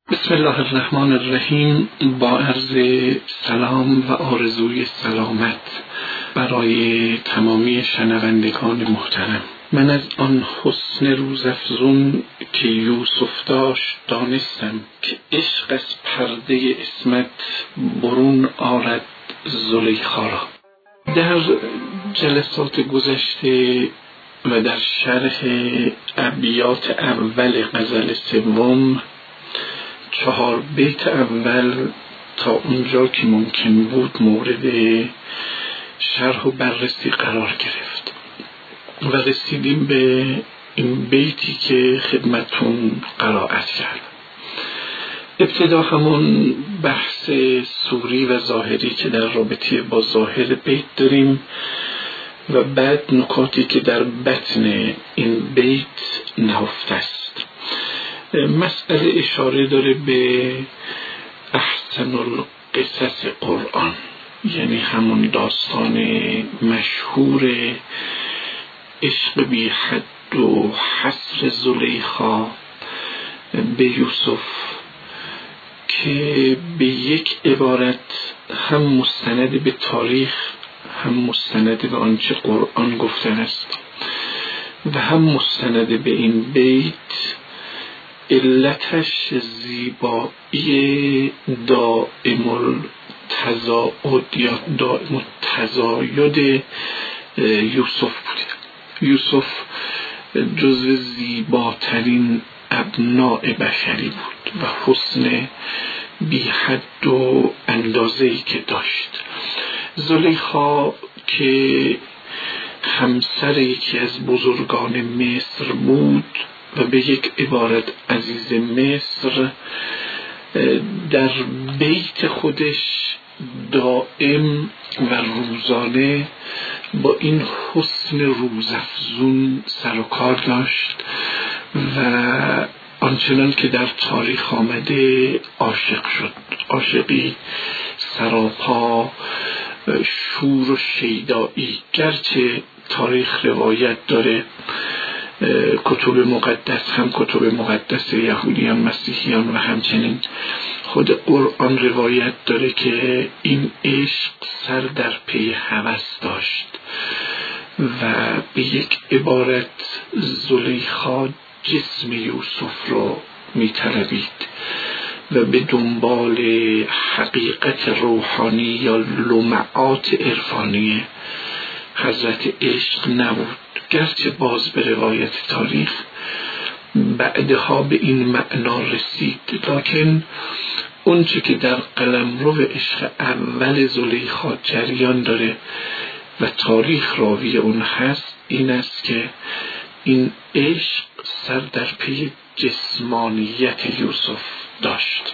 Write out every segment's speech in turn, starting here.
بسم الله الرحمن الرحیم. با عرض سلام و آرزوی سلامت برای تمامی شنوندگان محترم. من از آن حسن روزافزون که یوسف داشت دانستم که عشق از پرده عصمت برون آرد زلیخا را. در جلسات گذشته و در شرح ابیات اول غزل سوم 4 بیت اول تا اونجا که ممکن بود مورد شرح و بررسی قرار گرفت و رسیدیم به این بیتی که خدمتون قرائت کرد. ابتدا همون بحث صوری و ظاهری که در رابطه با ظاهر بیت داریم و بعد نکاتی که در بطن این بیت نهفته است. مسئله اشاره داره به احسن القصص قرآن، یعنی همون داستان مشهور عشق بی حد و حصر زلیخا به یوسف که به یک عبارت هم مستند به تاریخ، هم مستند به آنچه قرآن گفته است و هم مستند به این بیت. علتش زیبایی دائم التزاید یا دائم التزاید یوسف بود. یوسف جزو زیباترین ابناء بشری بود و حسن بی حد و اندازه‌ای که داشت. زلیخا که همسر یکی از بزرگان مصر بود و به یک عبارت عزیز مصر در بیت خودش دائم و روزانه با این حسن روزافزون سر و کار داشت و آنچنان که در تاریخ آمده عاشق شد، عاشقی سراپا شور و شیدایی. گرچه تاریخ روایت داره، کتب مقدس، هم کتب مقدس یهودیان، مسیحیان و همچنین خود قرآن روایت داره که این عشق سر در پی هوس داشت و به یک عبارت زلیخا جسم یوسف رو می‌طلبید و به دنبال حقیقت روحانی یا لمعات عرفانی حضرت عشق نبود. گرچه باز به روایت تاریخ بعدها به این معنا رسید، لکن اون چه که در قلمرو عشق اول زلیخا جریان داره و تاریخ راوی اون هست این است که این عشق سر در پی جسمانیت یوسف داشت.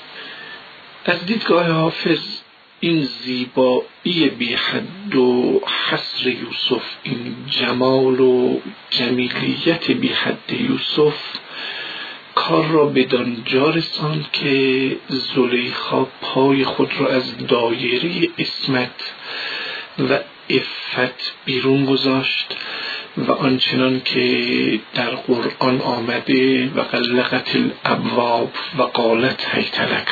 از دیدگاه حافظ این زیبایی بی حد و حصر یوسف، این جمال و جمیلیت بی حد یوسف کار را بدان جا رساند که زلیخا پای خود را از دایره عصمت و عفت بیرون گذاشت و آنچنان که در قرآن آمده و غلقت الابواب و قالت هیت لک،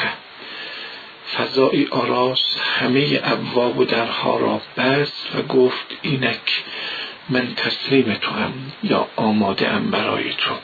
فضای آراست همه ابواب و درها را بست و گفت اینک من تسلیم تو هم یا آماده ام برای تو.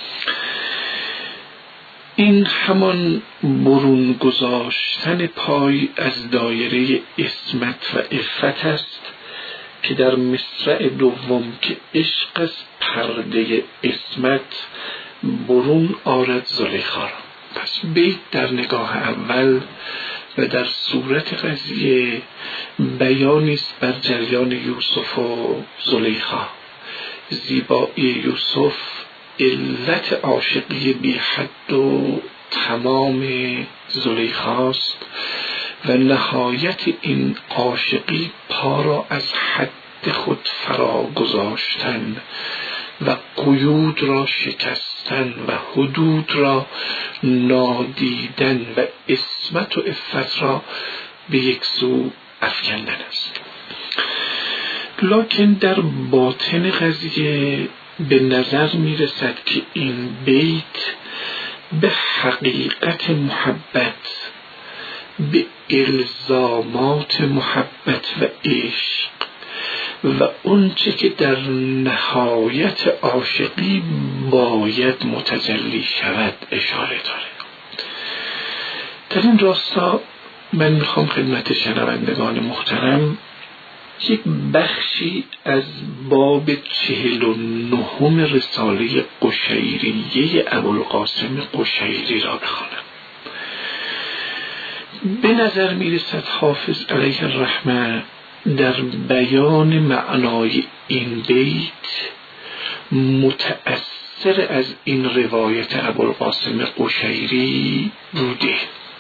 این همان برون گذاشتن پای از دایره عصمت و عفت است که در مصرع دوم که عشق از پرده عصمت برون آرد زلیخا را. پس بیت در نگاه اول و در صورت قضیه بیانی است بر جریان یوسف و زلیخا. زیبایی یوسف علت عاشقی بی حد و تمام زلیخاست و نهایت این عاشقی پا را از حد خود فرا گذاشتن و قیود را شکستن و حدود را نادیدن و عصمت و عفت را به یک سو افکندن است. لکن در باطن قضیه به نظر می رسد که این بیت به حقیقت محبت، به الزامات محبت و عشق و اونچه که در نهایت عاشقی باید متجلی شود اشاره داره. در این راستا من میخوام خدمت شنوندگان محترم یک بخشی از باب 49 رساله قشیریه ابوالقاسم قشیری را بخوانم. به نظر میرسد حافظ علیه الرحمه در بیان معنای این بیت متأثر از این روایت ابوالقاسم قشیری بوده.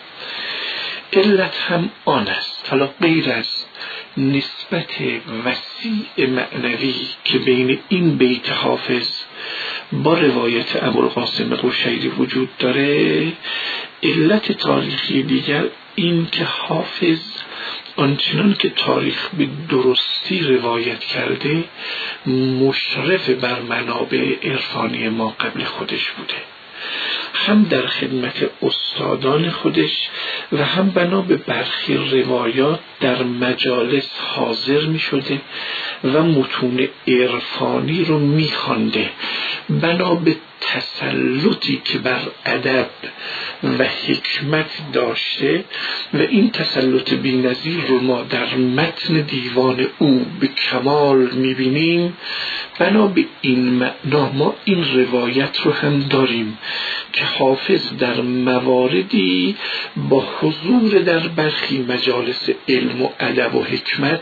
علت هم آن است، حالا غیر از نسبت وسیع معنوی که بین این بیت حافظ با روایت ابوالقاسم قشیری وجود داره، علت تاریخی دیگر این که حافظ آنچنان که تاریخ به درستی روایت کرده مشرف بر منابع عرفانی ما قبل خودش بوده، هم در خدمت استادان خودش و هم بنا به برخی روایات در مجالس حاضر می شده و متون عرفانی رو می خوانده، بنا به تسلطی که بر ادب و حکمت داشته و این تسلط بی‌نظیر رو ما در متن دیوان او به کمال می‌بینیم. بنا به این معنا ما این روایت رو هم داریم که حافظ در مواردی با حضور در برخی مجالس علم و ادب و حکمت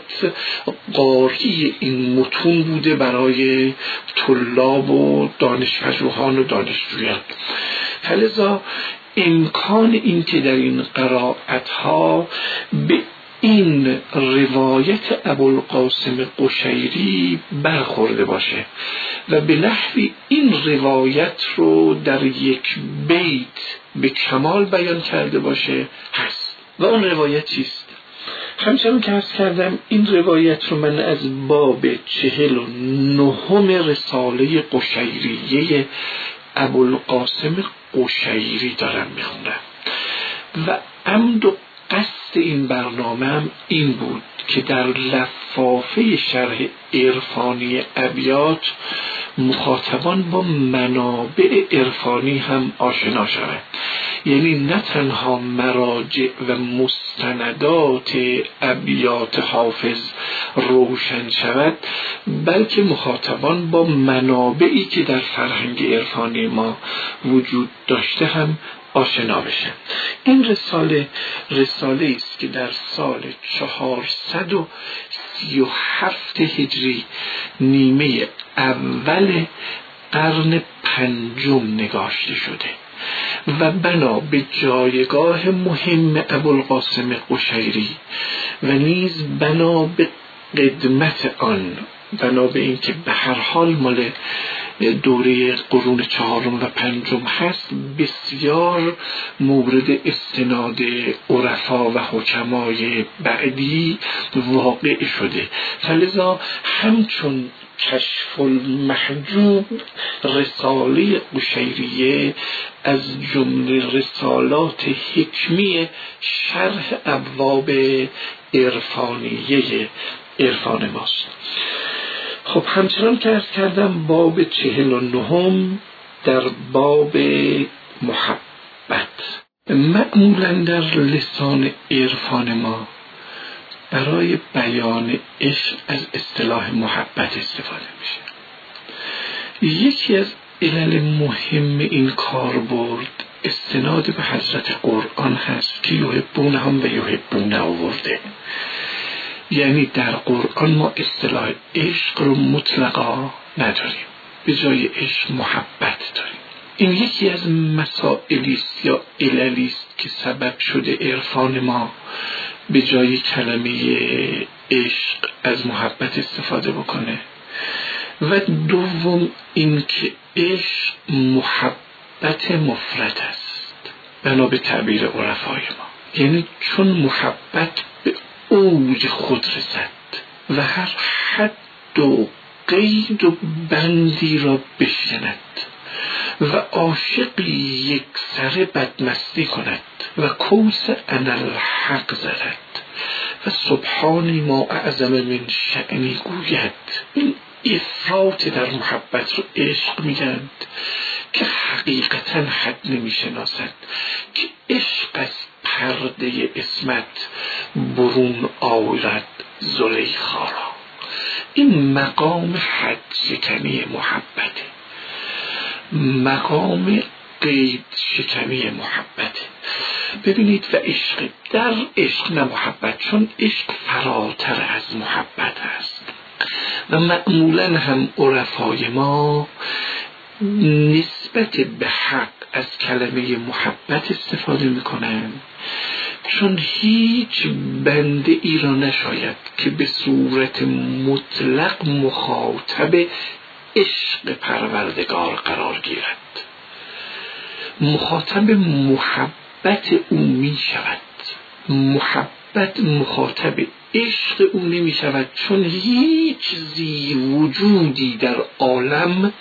قاری این متون بوده برای طلاب و دانشپژوهان و دانشجویان. فلذا امکان این که در این قرائت‌ها به این روایت ابوالقاسم قشیری برخورده باشه و به نحوی این روایت رو در یک بیت به کمال بیان کرده باشه هست. و اون روایت چیست؟ همچنان که عرض کردم این روایت رو من از باب 49 رساله قشیریه ابوالقاسم قشیری دارم میخونم و عمد و قصد این برنامه هم این بود که در لفافه شرح عرفانی ابیات مخاطبان با منابع عرفانی هم آشنا شوند، یعنی نه تنها مراجع و مستندات ابیات حافظ روشن شود، بلکه مخاطبان با منابعی که در فرهنگ عرفانی ما وجود داشته هم آشنا بشن. این رساله است که در سال 437 هجری نیمه اول قرن پنجم نگاشته شده و بنا به جایگاه مهم ابوالقاسم قشیری و نیز بنا به قدمت آن، بنا به این که به هر حال مال دوره قرون چهارم و پنجم هست، بسیار مورد استناد عرفا و حکمای بعدی واقع شده. فلذا همچون کشف المحجوب رساله قشیریه از جمله رسالات حکمی شرح ابواب عرفانیه عرفان ماست. خب همچنان که عرض کردم باب 49 در باب محبت، معمولا در لسان عرفان ما برای بیان عشق از اصطلاح محبت استفاده میشه. یکی از علل مهم این کاربرد استناد به حضرت قرآن هست که یحبونهم و یحبونه آورده، یعنی در قرآن ما اصطلاح عشق رو مطلقا نداریم، به جای عشق محبت داریم. این یکی از مسائلی است یا عللی است که سبب شده عرفان ما به جای کلمه عشق از محبت استفاده بکنه. و دوم این که عشق محبت مفرد است بنا به تعبیر عرفای ما، یعنی چون محبت به اوج خود رسد و هر حد و قید و بندی را بشکند و عاشقی یک سره بدمستی کند و کوس انالحق زند و سبحانی ما اعظم من شأنی گوید. این افراط در محبت رو عشق میگند که حقیقتا حد نمیشناسد، که عشق از پرده عصمت برون آورد زلیخا را. این مقام حد شکنی محبته، مقام قید شکنی محبته. ببینید و عشق در عشق نه محبت، چون عشق فراتر از محبت است و معمولا هم عرفای ما نسبت به حق از کلمه محبت استفاده میکنند، چون هیچ بنده ای را نشاید که به صورت مطلق مخاطب عشق پروردگار قرار گیرد. مخاطب محبت او می شود، محبت مخاطب عشق او نمی شود، چون هیچ زی وجودی در عالم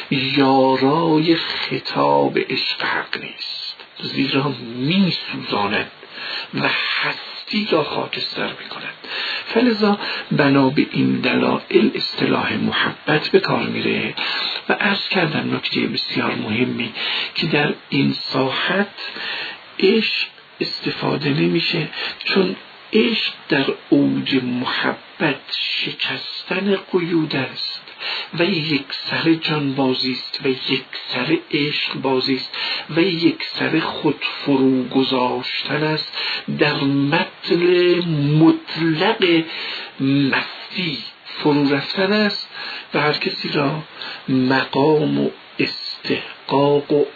یارای خطاب عشق حق نیست، زیرا می سوزاند و هستی را خاکستر می کند. فلذا بنا به این دلایل اصطلاح محبت به کار میره و عرض کردم نکته بسیار مهمی که در این ساحت عشق استفاده نمیشه، چون عشق در اوج محبت شکستن قیود است و یک سر جان بازی است و یک سر عشق بازی است و یک سر خود فرو گذاشتن است در متن مطلق مستی فرو رفتن است و هر کسی را مقام و استحقاق و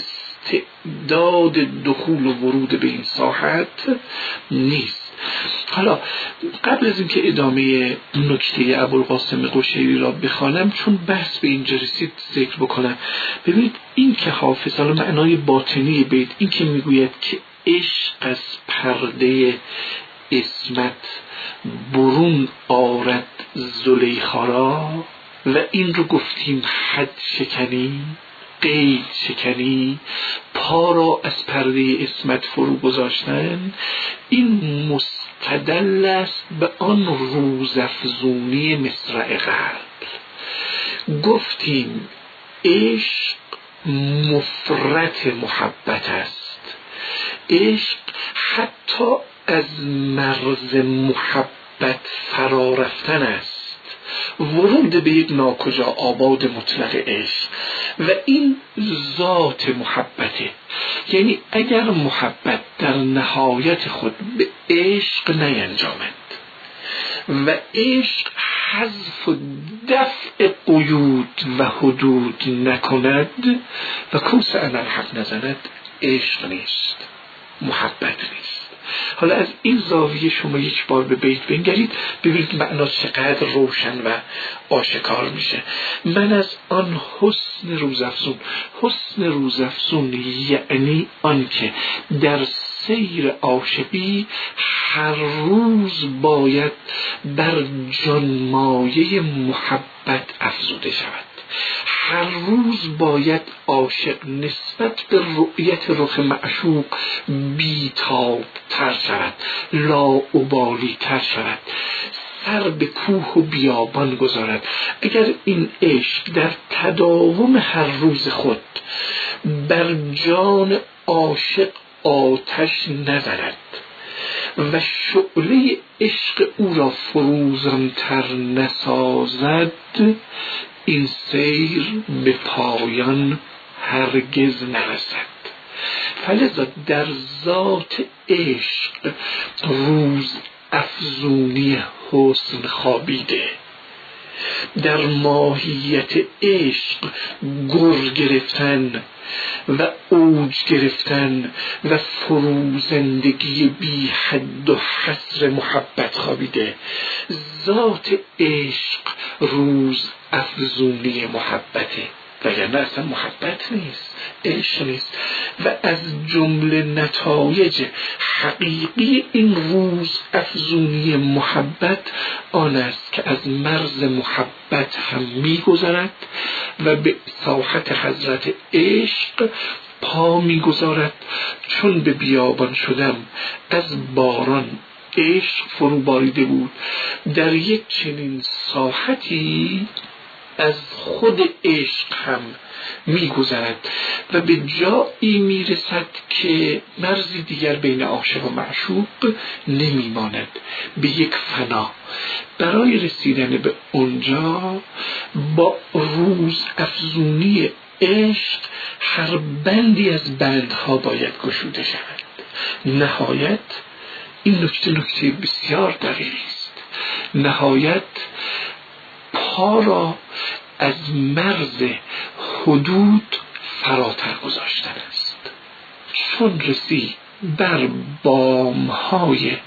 استعداد دخول و ورود به این ساحت نیست. حالا قبل از اینکه ادامه نکته ابوالقاسم قشیری را بخوانم، چون بحث به اینجا رسید ذکر بکنم. ببینید این که حافظ، حالا معنای باطنی بیت، این که میگوید که عشق از پرده عصمت برون آرد زلیخا را، و این رو گفتیم حد شکنی، قید شکنی، پا را از پرده عصمت فرو گذاشتن، این مستدل است به آن روزافزونی مصرع قلب. گفتیم عشق مفرط محبت است، عشق حتی از مرز محبت فرا رفتن است، ورود به یک ناکجا آباد مطلق عشق، و این ذات محبته. یعنی اگر محبت در نهایت خود به عشق نینجامد و عشق حذف و دفع قیود و حدود نکند و کوس انالحق نزند، عشق نیست، محبت نیست. حالا از این زاویه شما یک بار به بیت بنگرید، ببینید معنا چقدر روشن و آشکار میشه. من از آن حسن روزافزون، حسن روزافزون یعنی آن که در سیر عاشقی هر روز باید بر جانمایه محبت افزوده شود، هر روز باید عاشق نسبت به رؤیت رخ معشوق بیتاب تر شود، لاابالی تر شود، سر به کوه و بیابان گذارد. اگر این عشق در تداوم هر روز خود بر جان عاشق آتش نزند و شعله عشق او را فروزانتر نسازد، این سیر به پایان هرگز نرسد. فلذا در ذات عشق روز افزونی حسن خوابیده، در ماهیت عشق گر گرفتن و اوج گرفتن و فروزندگی بی حد و حصر محبت خوابیده. ذات عشق روز افزونی محبته. وگرنه اصلا محبت نیست، عشق نیست. و از جمله نتایج حقیقی این روز افزونی محبت آن است که از مرز محبت هم می‌گذرد و به ساحت حضرت عشق پا می‌گذارد. چون به بیابان شدم از باران عشق فرو باریده بود، در یک چنین ساحتی از خود عشق هم می‌گذرد و به جایی میرسد که مرزی دیگر بین عاشق و معشوق نمیماند، به یک فنا. برای رسیدن به اونجا با روز افزونی عشق هر بندی از بندها باید گشوده شود. نهایت این نکته بسیار دقیقی است. نهایت پا را از مرز حدود فراتر گذاشتن است. چون رسی بر بامهای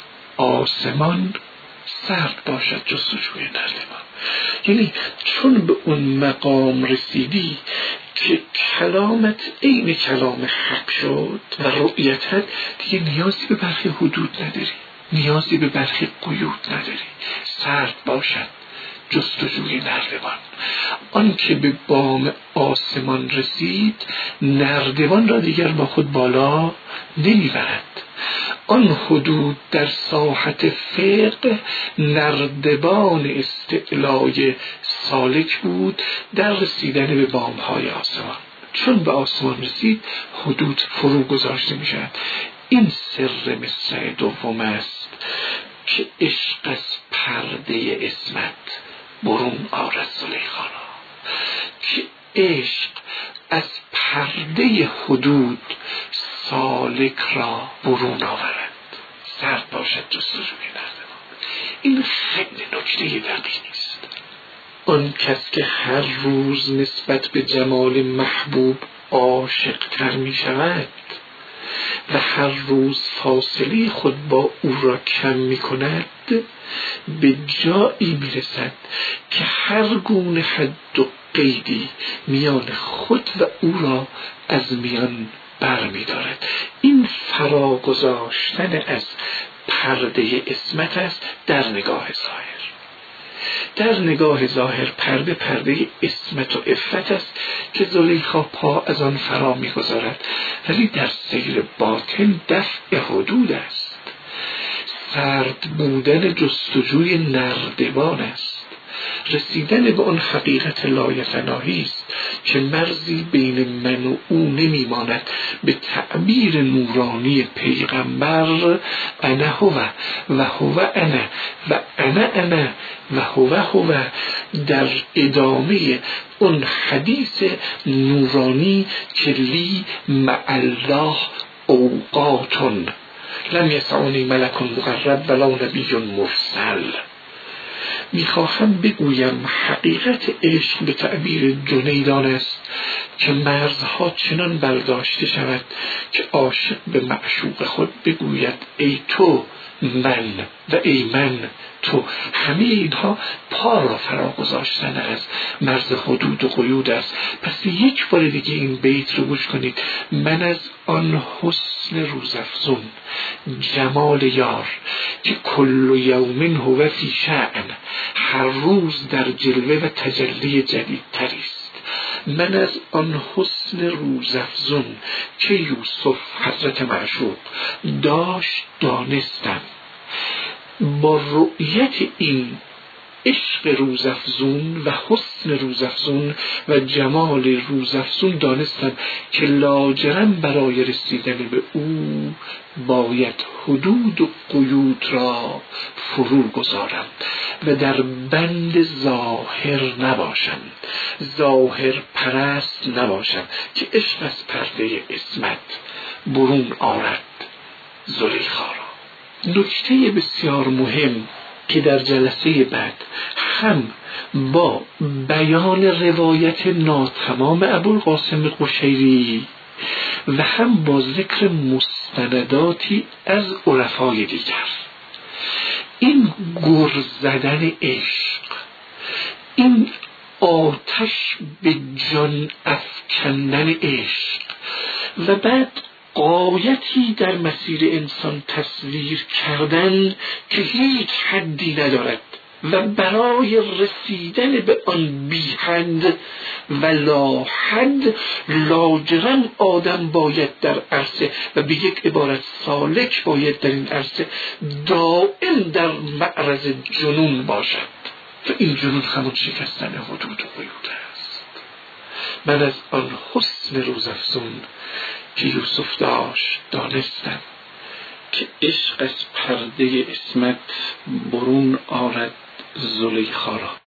آسمان سرد باشد جستجوی نردبان. یعنی چون به اون مقام رسیدی که کلامت عین کلام حق شد و رؤیتت دیگه نیازی به برخی حدود نداری، نیازی به برخی قیود نداری. سرد باشد جستجوی نردبان. آن که به بام آسمان رسید نردبان را دیگر با خود بالا نمیبرد. آن حدود در ساحت فقه نردبان استعلای سالک بود در رسیدن به بامهای آسمان. چون به آسمان رسید حدود فرو گذاشته می شود. این سر مصرع دوم است که عشق از پرده عصمت برون آرد زلیخا را، که عشق از پرده حدود سالک را برون آورد. سرد باشد جستجوی نردبان. این خیلی نکته دقیقی است. آن کس که هر روز نسبت به جمال محبوب عاشق تر می شود و هر روز فاصله خود با او را کم می کند، به جایی می رسد که هر گونه حد و قیدی میان خود و او را از میان بر می دارد. این فرا گذاشتن از پرده عصمت است در نگاه ظاهر. در نگاه ظاهر پرده عصمت و عفت است که زلیخا پا از آن فرا می گذارد، ولی در سیر باطن دفع حدود است. سرد بودن جستجوی نردبان است. رسیدن به آن حقیقت لایتناهی است که مرزی بین من و او نمیماند. به تعبیر نورانی پیغمبر انا هو و هو انا و انا و هو در ادامه اون حدیث نورانی که لی مع الله اوقات لم یسعنی ملک مقرب ولا نبی مرسل. میخواهم بگویم حقیقت عشق به تعبیر جنیدان است که مرزها چنان برداشته شود که عاشق به معشوق خود بگوید ای تو من و ای من تو. همه اینها پا را فرا گذاشتن از مرز حدود و قیود است. پس یک بار دیگه این بیت رو گوش کنید. من از آن حسن روزافزون جمال یار که کل یوم هو فی شأن، هر روز در جلوه و تجلی جدیدتری است. من از آن حسن روزافزون که یوسف حضرت معشوق داشت دانستم. با رؤیت این عشق روزافزون و حسن روزافزون و جمال روزافزون دانستم که لاجرم برای رسیدن به او باید حدود و قیود را فرو گذارم و در بند ظاهر نباشم، ظاهر پرست نباشم که عشق از پرده عصمت برون آرد زلیخا را. نکته بسیار مهم که در جلسه بعد هم با بیان روایت ناتمام ابوالقاسم قشیری و هم با ذکر مستنداتی از عرفای دیگر، این گر زدن عشق، این آتش به جان افکندن عشق و بعد غایتی در مسیر انسان تصویر کردن که هیچ حدی ندارد و برای رسیدن به آن بی حد و لا حد لاجرم آدم باید در عرصه و به یک عبارت سالک باید در این عرصه دائم در معرض جنون باشد و این جنون همون شکستن حدود و قیود است. من از آن حسن روزافزون که یوسف داشت دانستم که عشق از پرده عصمت برون آرد زلیخا را.